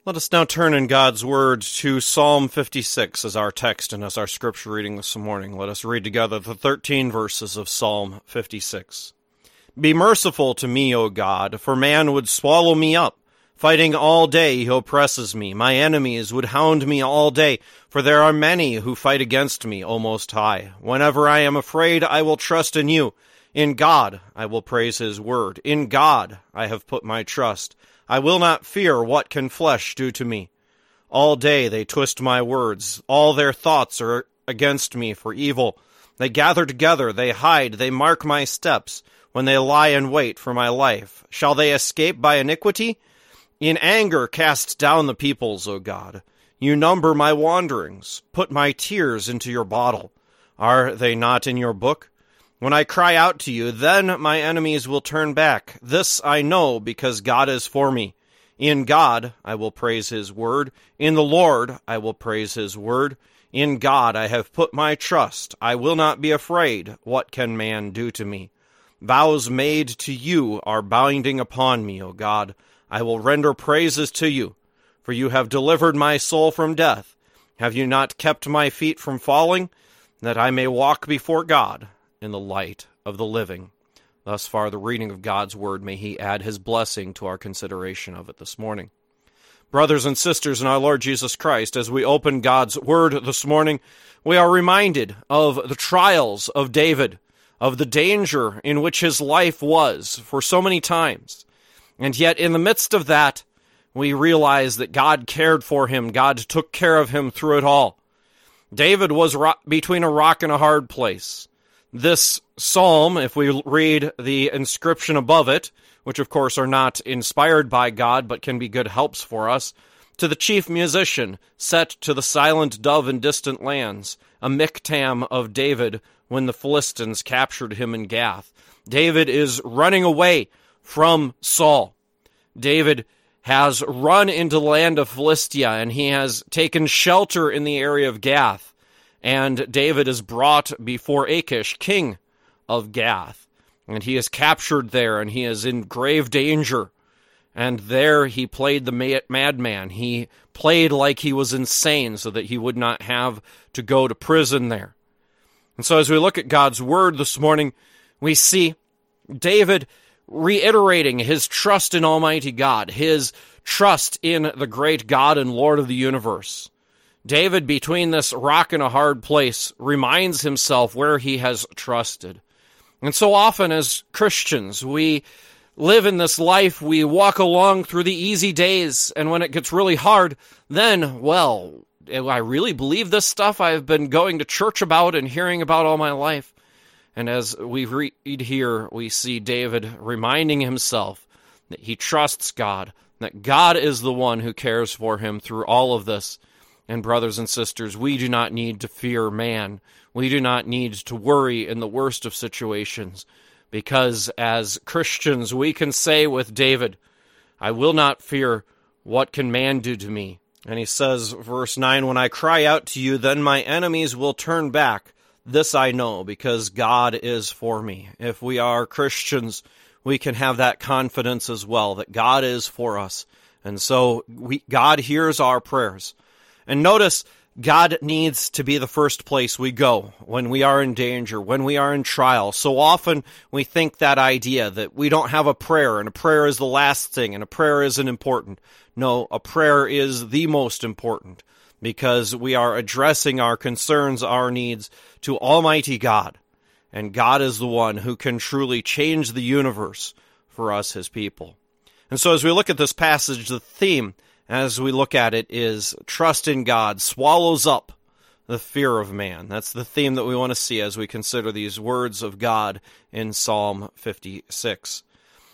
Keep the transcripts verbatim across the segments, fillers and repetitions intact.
Let us now turn in God's Word to Psalm fifty-six as our text and as our scripture reading this morning. Let us read together the thirteen verses of Psalm fifty-six. Be merciful to me, O God, for man would swallow me up. Fighting all day, he oppresses me. My enemies would hound me all day, for there are many who fight against me, O Most High. Whenever I am afraid, I will trust in you. In God I will praise his word. In God I have put my trust. I will not fear what can flesh do to me. All day they twist my words. All their thoughts are against me for evil. They gather together, they hide, they mark my steps, when they lie in wait for my life. Shall they escape by iniquity? In anger cast down the peoples, O God. You number my wanderings. Put my tears into your bottle. Are they not in your book? When I cry out to you, then my enemies will turn back. This I know because God is for me. In God I will praise his word. In the Lord I will praise his word. In God I have put my trust. I will not be afraid. What can man do to me? Vows made to you are binding upon me, O God. I will render praises to you, for you have delivered my soul from death. Have you not kept my feet from falling, that I may walk before God in the light of the living? Thus far the reading of God's word. May he add his blessing to our consideration of it this morning. Brothers and sisters in our Lord Jesus Christ, as we open God's word this morning, we are reminded of the trials of David, of the danger in which his life was for so many times. And yet in the midst of that, we realize that God cared for him. God took care of him through it all. David was ro- between a rock and a hard place. This psalm, if we read the inscription above it, which of course are not inspired by God but can be good helps for us, to the chief musician, set to the silent dove in distant lands, a miktam of David when the Philistines captured him in Gath. David is running away from Saul. David has run into the land of Philistia, and he has taken shelter in the area of Gath. And David is brought before Achish, king of Gath. And he is captured there, and he is in grave danger. And there he played the madman. He played like he was insane so that he would not have to go to prison there. And so as we look at God's word this morning, we see David reiterating his trust in Almighty God, his trust in the great God and Lord of the universe. David, between this rock and a hard place, reminds himself where he has trusted. And so often as Christians, we live in this life, we walk along through the easy days, and when it gets really hard, then, well, I really believe this stuff I've been going to church about and hearing about all my life. And as we read here, we see David reminding himself that he trusts God, that God is the one who cares for him through all of this. And brothers and sisters, we do not need to fear man. We do not need to worry in the worst of situations, because as Christians, we can say with David, I will not fear. What can man do to me? And he says, verse nine, when I cry out to you, then my enemies will turn back. This I know, because God is for me. If we are Christians, we can have that confidence as well, that God is for us. And so we, God hears our prayers. And notice, God needs to be the first place we go when we are in danger, when we are in trial. So often we think that idea that we don't have a prayer, and a prayer is the last thing, and a prayer isn't important. No, a prayer is the most important, because we are addressing our concerns, our needs to Almighty God. And God is the one who can truly change the universe for us, his people. And so as we look at this passage, the theme, as we look at it, is trust in God swallows up the fear of man. That's the theme that we want to see as we consider these words of God in Psalm fifty-six.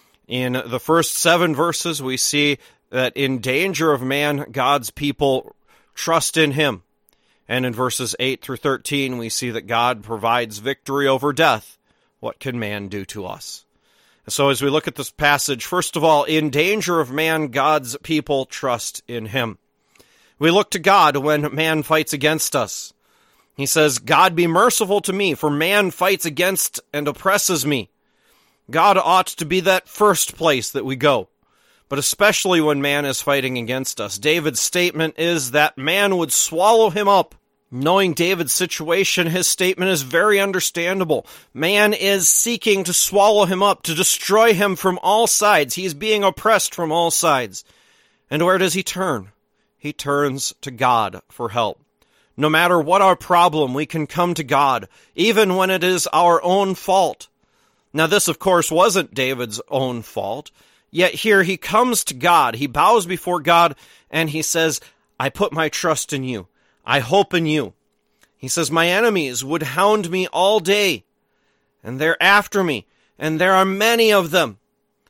In the first seven verses, we see that in danger of man, God's people trust in him. And in verses eight through thirteen, we see that God provides victory over death. What can man do to us? So as we look at this passage, first of all, in danger of man, God's people trust in him. We look to God when man fights against us. He says, God be merciful to me, for man fights against and oppresses me. God ought to be that first place that we go. but especially when man is fighting against us. David's statement is that man would swallow him up. Knowing David's situation, his statement is very understandable. Man is seeking to swallow him up, to destroy him from all sides. He is being oppressed from all sides. And where does he turn? He turns to God for help. No matter what our problem, we can come to God, even when it is our own fault. Now, this, of course, wasn't David's own fault. Yet here he comes to God. He bows before God, and he says, I put my trust in you. I hope in you. He says, my enemies would hound me all day, and they're after me, and there are many of them.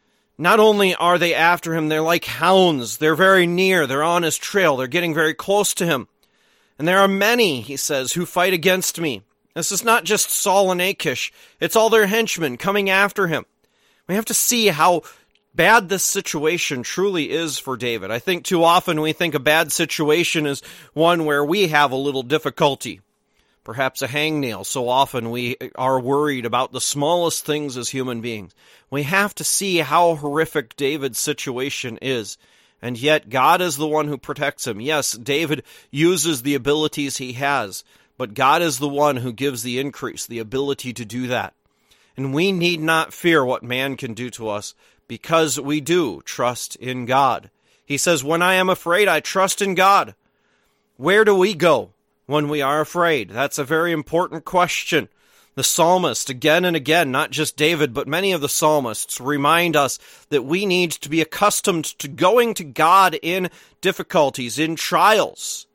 Not only are they after him, they're like hounds. They're very near. They're on his trail. They're getting very close to him. And there are many, he says, who fight against me. This is not just Saul and Achish. It's all their henchmen coming after him. We have to see how bad this situation truly is for David. I think too often we think a bad situation is one where we have a little difficulty. Perhaps a hangnail. So often we are worried about the smallest things as human beings. We have to see how horrific David's situation is. And yet God is the one who protects him. Yes, David uses the abilities he has, but God is the one who gives the increase, the ability to do that. And we need not fear what man can do to us, because we do trust in God. He says, when I am afraid, I trust in God. Where do we go when we are afraid? That's a very important question. The psalmist, again and again, not just David, but many of the psalmists, remind us that we need to be accustomed to going to God in difficulties, in trials.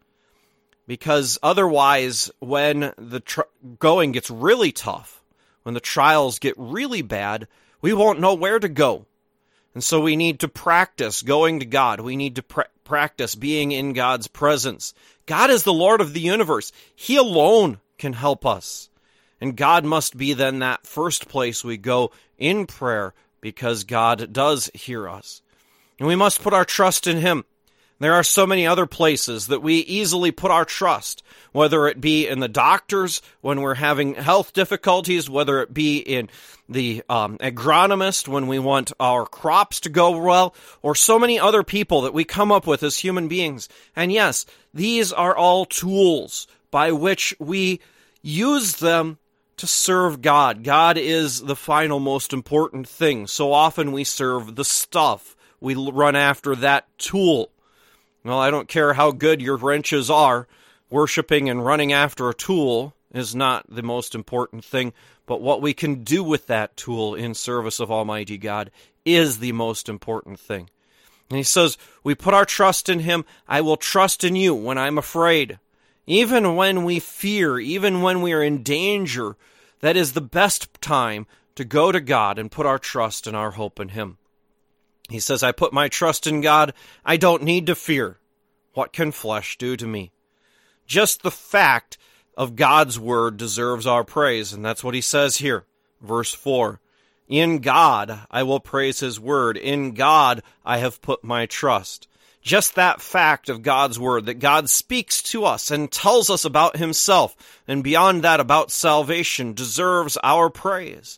Because otherwise, when the tr- going gets really tough, when the trials get really bad, we won't know where to go. And so we need to practice going to God. We need to pr- practice being in God's presence. God is the Lord of the universe. He alone can help us. And God must be then that first place we go in prayer, because God does hear us. And we must put our trust in Him. There are so many other places that we easily put our trust, whether it be in the doctors when we're having health difficulties, whether it be in the um, agronomist when we want our crops to go well, or so many other people that we come up with as human beings. And yes, these are all tools by which we use them to serve God. God is the final most important thing. So often we serve the stuff. We run after that tool. Well, I don't care how good your wrenches are. Worshiping and running after a tool is not the most important thing, but what we can do with that tool in service of Almighty God is the most important thing. And he says, we put our trust in Him. I will trust in you when I'm afraid. Even when we fear, even when we are in danger, that is the best time to go to God and put our trust and our hope in Him. He says, I put my trust in God. I don't need to fear. What can flesh do to me? Just the fact of God's word deserves our praise, and that's what he says here. Verse four, in God I will praise His word. In God I have put my trust. Just that fact of God's word, that God speaks to us and tells us about Himself, and beyond that about salvation, deserves our praise.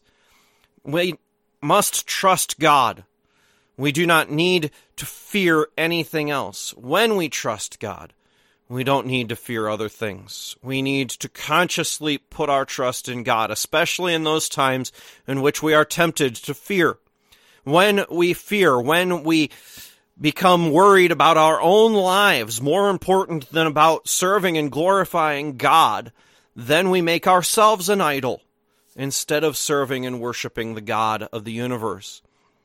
We must trust God. We do not need to fear anything else. When we trust God, we don't need to fear other things. We need to consciously put our trust in God, especially in those times in which we are tempted to fear. When we fear, when we become worried about our own lives, more important than about serving and glorifying God, then we make ourselves an idol instead of serving and worshiping the God of the universe.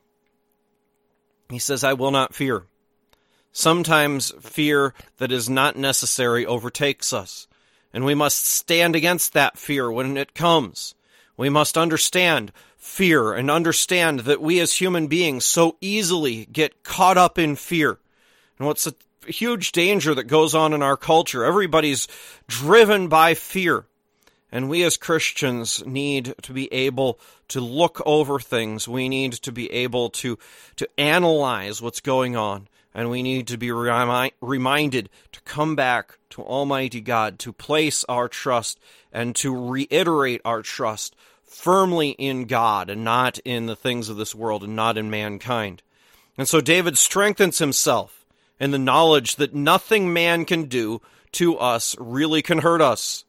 He says, I will not fear. Sometimes fear that is not necessary overtakes us, and we must stand against that fear when it comes. We must understand fear and understand that we as human beings so easily get caught up in fear. And what's a huge danger that goes on in our culture? Everybody's driven by fear. And we as Christians need to be able to look over things. We need to be able to, to analyze what's going on. And we need to be remi- reminded to come back to Almighty God, to place our trust and to reiterate our trust firmly in God and not in the things of this world and not in mankind. And so David strengthens himself in the knowledge that nothing man can do to us really can hurt us.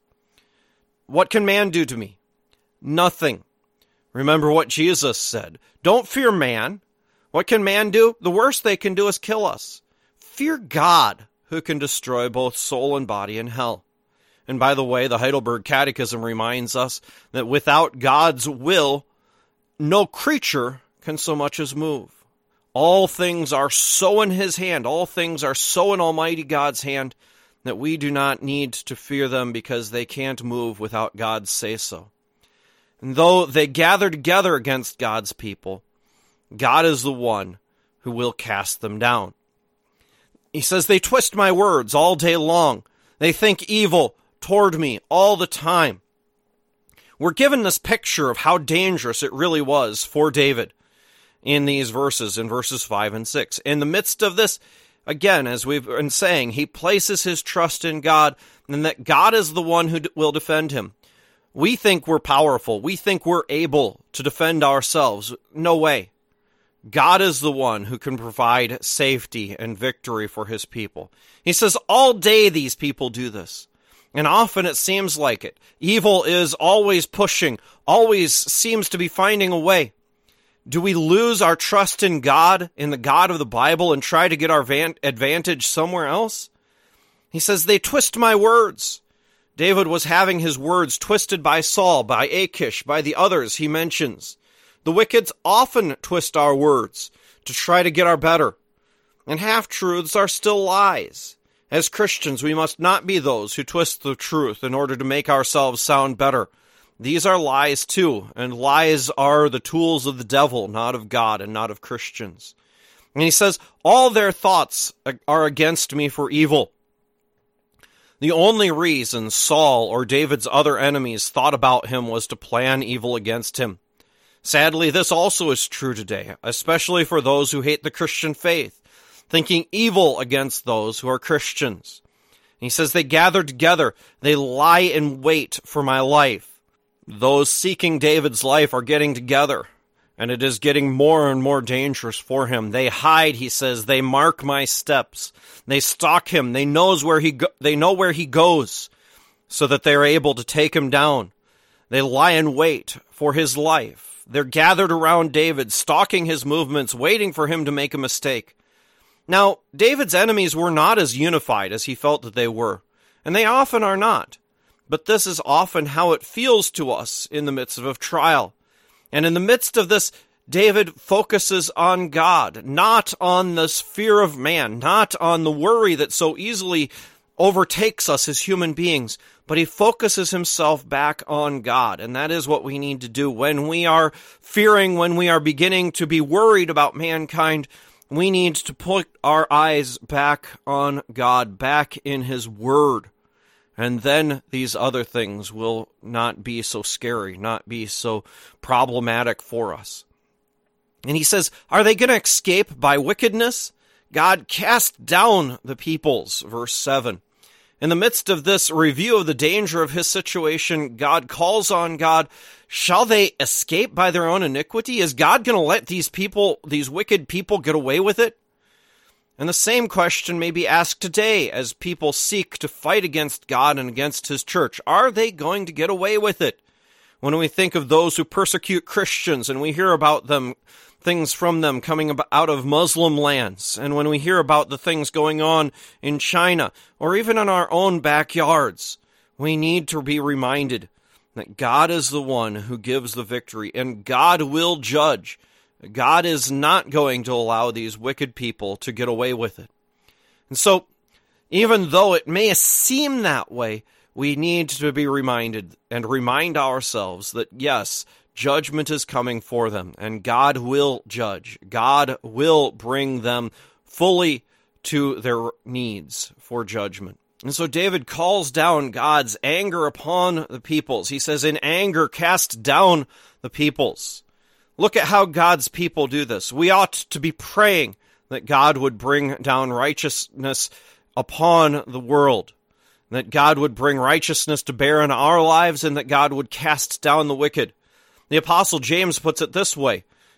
What can man do to me? Nothing. Remember what Jesus said. Don't fear man. What can man do? The worst they can do is kill us. Fear God, who can destroy both soul and body in hell. And by the way, the Heidelberg Catechism reminds us that without God's will, no creature can so much as move. All things are so in his hand, all things are so in Almighty God's hand, that we do not need to fear them because they can't move without God's say-so. And though they gather together against God's people, God is the one who will cast them down. He says, they twist my words all day long. They think evil toward me all the time. We're given this picture of how dangerous it really was for David in these verses, in verses five and six. In the midst of this, again, as we've been saying, he places his trust in God, and that God is the one who will defend him. We think we're powerful. We think we're able to defend ourselves. No way. God is the one who can provide safety and victory for his people. He says all day these people do this. And often it seems like it. Evil is always pushing, always seems to be finding a way. Do we lose our trust in God, in the God of the Bible, and try to get our van- advantage somewhere else? He says, they twist my words. David was having his words twisted by Saul, by Achish, by the others he mentions. The wicked often twist our words to try to get our better. And half-truths are still lies. As Christians, we must not be those who twist the truth in order to make ourselves sound better. These are lies too, and lies are the tools of the devil, not of God and not of Christians. And he says, all their thoughts are against me for evil. The only reason Saul or David's other enemies thought about him was to plan evil against him. Sadly, this also is true today, especially for those who hate the Christian faith, thinking evil against those who are Christians. And he says, they gather together, they lie in wait for my life. Those seeking David's life are getting together, and it is getting more and more dangerous for him. They hide, he says, they mark my steps. They stalk him, they knows where he go- they know where he goes, so that they are able to take him down. They lie in wait for his life. They're gathered around David, stalking his movements, waiting for him to make a mistake. Now, David's enemies were not as unified as he felt that they were, and they often are not. But this is often how it feels to us in the midst of a trial. And in the midst of this, David focuses on God, not on this fear of man, not on the worry that so easily overtakes us as human beings, but he focuses himself back on God. And that is what we need to do when we are fearing, when we are beginning to be worried about mankind. We need to put our eyes back on God, back in his word. And then these other things will not be so scary, not be so problematic for us. And he says, are they going to escape by wickedness? God cast down the peoples, verse seven. In the midst of this review of the danger of his situation, God calls on God. Shall they escape by their own iniquity? Is God going to let these people, these wicked people, get away with it? And the same question may be asked today as people seek to fight against God and against his church. Are they going to get away with it? When we think of those who persecute Christians and we hear about them, things from them coming out of Muslim lands, and when we hear about the things going on in China or even in our own backyards, we need to be reminded that God is the one who gives the victory and God will judge. God is not going to allow these wicked people to get away with it. And so, even though it may seem that way, we need to be reminded and remind ourselves that, yes, judgment is coming for them, and God will judge. God will bring them fully to their needs for judgment. And so David calls down God's anger upon the peoples. He says, in anger, cast down the peoples. Look at how God's people do this. We ought to be praying that God would bring down righteousness upon the world, that God would bring righteousness to bear in our lives, and that God would cast down the wicked. The Apostle James puts it this way.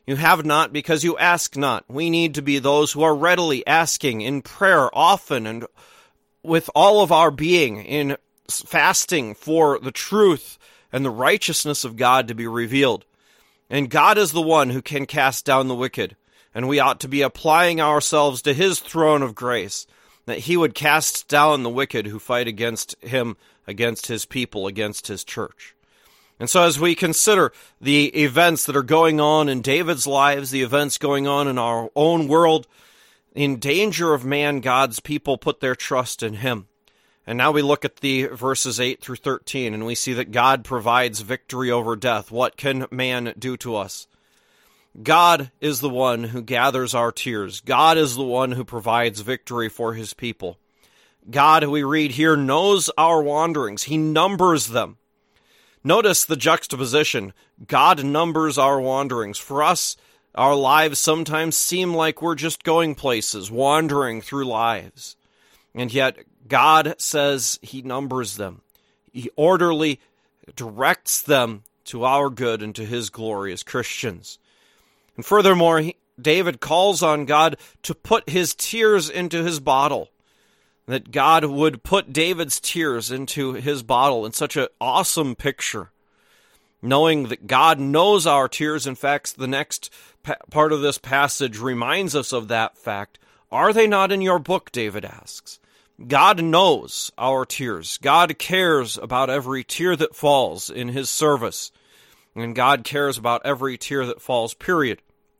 You have not because you ask not. We need to be those who are readily asking in prayer often and with all of our being, in fasting for the truth and the righteousness of God to be revealed. And God is the one who can cast down the wicked, and we ought to be applying ourselves to his throne of grace, that he would cast down the wicked who fight against him, against his people, against his church. And so as we consider the events that are going on in David's lives, the events going on in our own world, in danger of man, God's people put their trust in him. And now we look at the verses eight through thirteen, and we see that God provides victory over death. What can man do to us? God is the one who gathers our tears. God is the one who provides victory for his people. God, we read here, knows our wanderings. He numbers them. Notice the juxtaposition. God numbers our wanderings. For us, our lives sometimes seem like we're just going places, wandering through lives. And yet, God says he numbers them. He orderly directs them to our good and to his glory as Christians. And furthermore, he, David calls on God to put his tears into his bottle. That God would put David's tears into his bottle in such an awesome picture. Knowing that God knows our tears. In fact, the next pa- part of this passage reminds us of that fact. Are they not in your book, David asks. God knows our tears. God cares about every tear that falls in his service. And God cares about every tear that falls, period.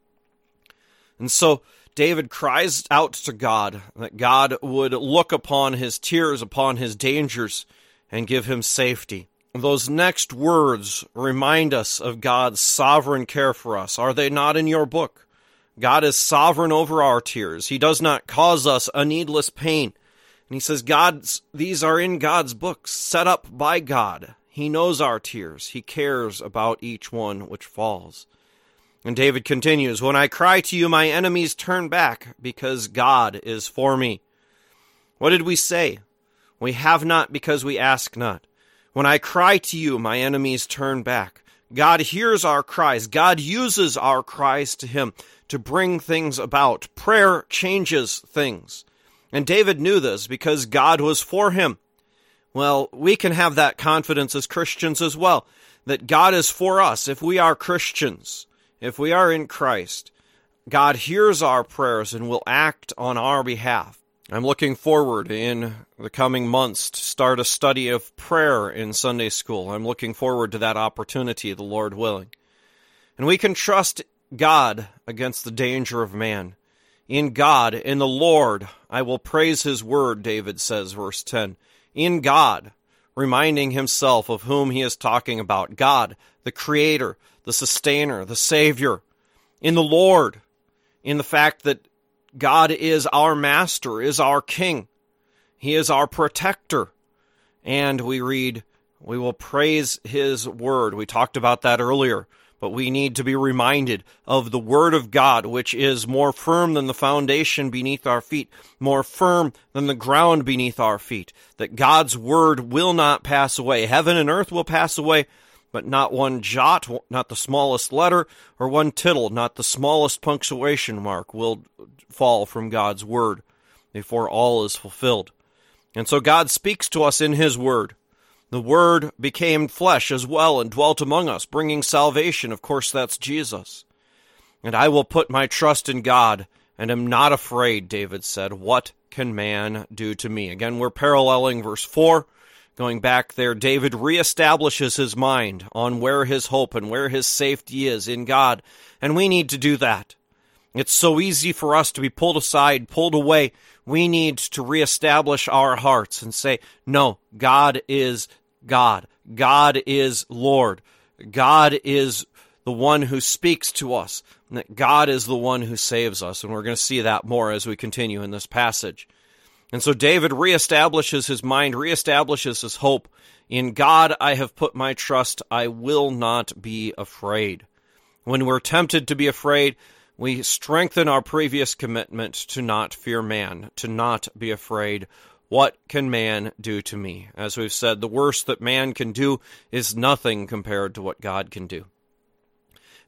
And so David cries out to God that God would look upon his tears, upon his dangers, and give him safety. Those next words remind us of God's sovereign care for us. Are they not in your book? God is sovereign over our tears. He does not cause us a needless pain. And he says, God's, these are in God's books, set up by God. He knows our tears. He cares about each one which falls. And David continues, when I cry to you, my enemies turn back, because God is for me. What did we say? We have not because we ask not. When I cry to you, my enemies turn back. God hears our cries. God uses our cries to him to bring things about. Prayer changes things. And David knew this because God was for him. Well, we can have that confidence as Christians as well, that God is for us if we are Christians, if we are in Christ. God hears our prayers and will act on our behalf. I'm looking forward in the coming months to start a study of prayer in Sunday school. I'm looking forward to that opportunity, the Lord willing. And we can trust God against the danger of man. In God, in the Lord, I will praise his word, David says, verse ten. In God, reminding himself of whom he is talking about. God, the Creator, the Sustainer, the Savior. In the Lord, in the fact that God is our Master, is our King. He is our Protector. And we read, we will praise his word. We talked about that earlier. But we need to be reminded of the Word of God, which is more firm than the foundation beneath our feet, more firm than the ground beneath our feet, that God's Word will not pass away. Heaven and earth will pass away, but not one jot, not the smallest letter, or one tittle, not the smallest punctuation mark will fall from God's Word before all is fulfilled. And so God speaks to us in his Word. The Word became flesh as well and dwelt among us, bringing salvation. Of course, that's Jesus. And I will put my trust in God and am not afraid, David said. What can man do to me? Again, we're paralleling verse four. Going back there, David reestablishes his mind on where his hope and where his safety is in God. And we need to do that. It's so easy for us to be pulled aside, pulled away. We need to reestablish our hearts and say, no, God is God. God is Lord. God is the one who speaks to us. And that God is the one who saves us. And we're going to see that more as we continue in this passage. And so David reestablishes his mind, reestablishes his hope. In God I have put my trust. I will not be afraid. When we're tempted to be afraid, we strengthen our previous commitment to not fear man, to not be afraid. What can man do to me? As we've said, the worst that man can do is nothing compared to what God can do.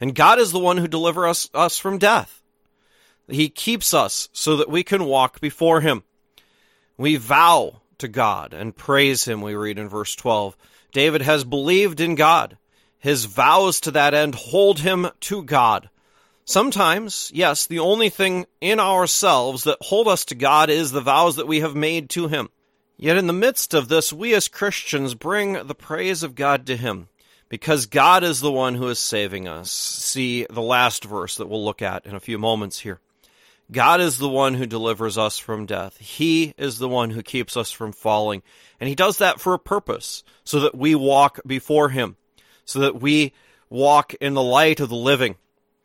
And God is the one who delivers us, us from death. He keeps us so that we can walk before him. We vow to God and praise him, we read in verse twelve. David has believed in God. His vows to that end hold him to God. Sometimes, yes, the only thing in ourselves that hold us to God is the vows that we have made to him. Yet in the midst of this, we as Christians bring the praise of God to him, because God is the one who is saving us. See the last verse that we'll look at in a few moments here. God is the one who delivers us from death. He is the one who keeps us from falling. And he does that for a purpose, so that we walk before him, so that we walk in the light of the living.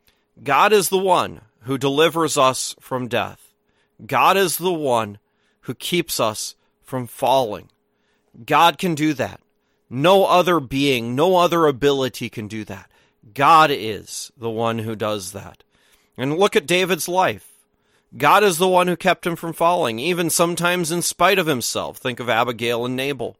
God is the one who delivers us from death. God is the one who keeps us from falling. God can do that. No other being, no other ability can do that. God is the one who does that. And look at David's life. God is the one who kept him from falling, even sometimes in spite of himself. Think of Abigail and Nabal.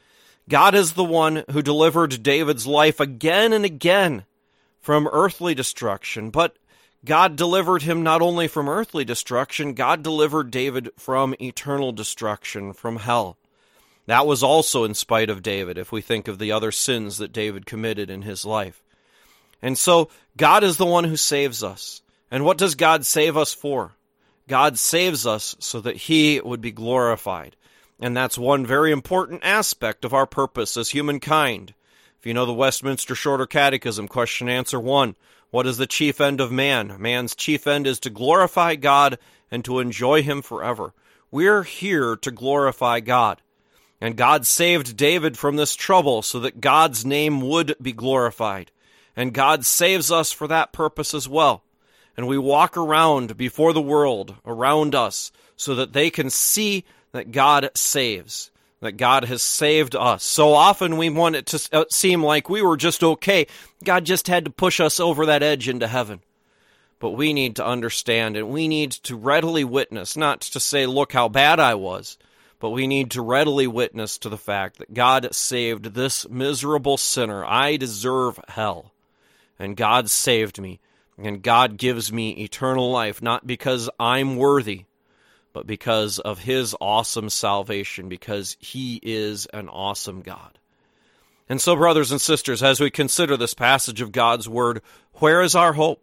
God is the one who delivered David's life again and again from earthly destruction. But God delivered him not only from earthly destruction, God delivered David from eternal destruction, from hell. That was also in spite of David, if we think of the other sins that David committed in his life. And so, God is the one who saves us. And what does God save us for? God saves us so that he would be glorified. And that's one very important aspect of our purpose as humankind. If you know the Westminster Shorter Catechism, question answer one, what is the chief end of man? Man's chief end is to glorify God and to enjoy him forever. We're here to glorify God. And God saved David from this trouble so that God's name would be glorified. And God saves us for that purpose as well. And we walk around before the world, around us, so that they can see that God saves, that God has saved us. So often we want it to seem like we were just okay. God just had to push us over that edge into heaven. But we need to understand, and we need to readily witness, not to say, look how bad I was, but we need to readily witness to the fact that God saved this miserable sinner. I deserve hell, and God saved me. And God gives me eternal life, not because I'm worthy, but because of his awesome salvation, because he is an awesome God. And so, brothers and sisters, as we consider this passage of God's word, where is our hope?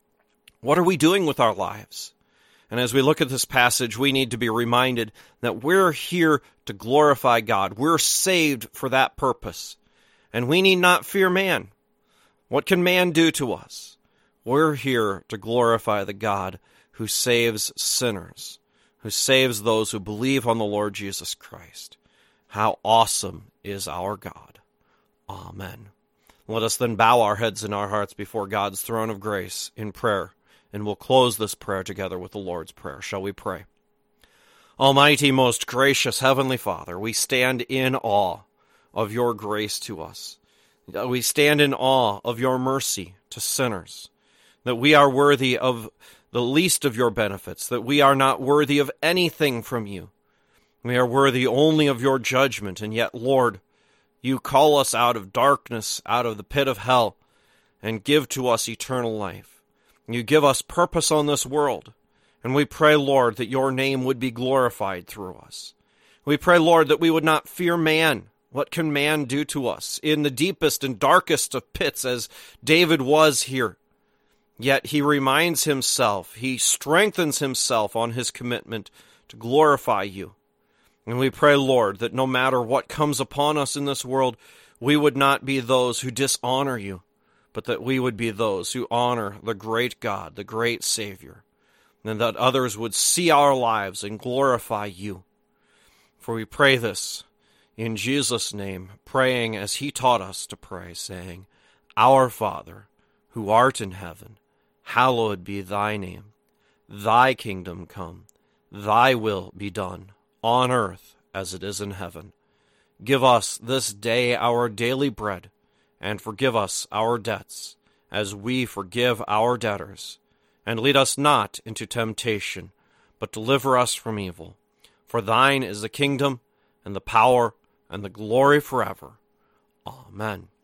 What are we doing with our lives? And as we look at this passage, we need to be reminded that we're here to glorify God. We're saved for that purpose. And we need not fear man. What can man do to us? We're here to glorify the God who saves sinners, who saves those who believe on the Lord Jesus Christ. How awesome is our God. Amen. Let us then bow our heads and our hearts before God's throne of grace in prayer, and we'll close this prayer together with the Lord's Prayer. Shall we pray? Almighty, most gracious Heavenly Father, we stand in awe of your grace to us. We stand in awe of your mercy to sinners, that we are worthy of the least of your benefits, that we are not worthy of anything from you. We are worthy only of your judgment, and yet, Lord, you call us out of darkness, out of the pit of hell, and give to us eternal life. You give us purpose on this world, and we pray, Lord, that your name would be glorified through us. We pray, Lord, that we would not fear man. What can man do to us in the deepest and darkest of pits, as David was here? Yet he reminds himself, he strengthens himself on his commitment to glorify you. And we pray, Lord, that no matter what comes upon us in this world, we would not be those who dishonor you, but that we would be those who honor the great God, the great Savior, and that others would see our lives and glorify you. For we pray this in Jesus' name, praying as he taught us to pray, saying, Our Father, who art in heaven, hallowed be thy name. Thy kingdom come, thy will be done, on earth as it is in heaven. Give us this day our daily bread, and forgive us our debts, as we forgive our debtors. And lead us not into temptation, but deliver us from evil. For thine is the kingdom, and the power, and the glory forever. Amen.